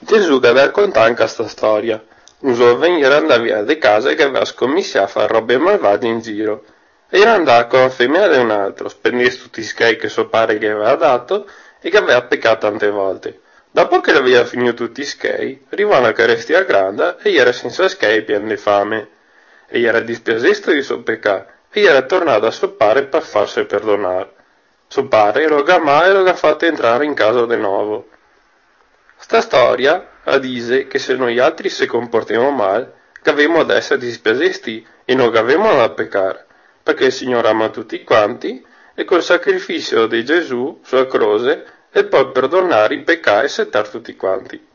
Gesù che aveva contato anche questa storia. Un giovane era andato via di casa che aveva scommissato a fare robe malvagie in giro. E era andato con la femmina di un altro, spendendo tutti i schei che suo padre gli aveva dato e che aveva peccato tante volte. Dopo che aveva finito tutti i schei, arrivò una carestia grande e era senza schei e pieno di fame. E era dispiaciuto di suo peccato e era tornato a suo padre per farsi perdonare. Suo padre lo chiamò e lo ha fatto entrare in casa di nuovo. Sta storia dice che se noi altri si comportiamo male, che avemo ad essere dispiaciuti e non che avemo da peccare, perché il Signore ama tutti quanti e col sacrificio di Gesù sulla croce e può perdonare i peccati e settare tutti quanti.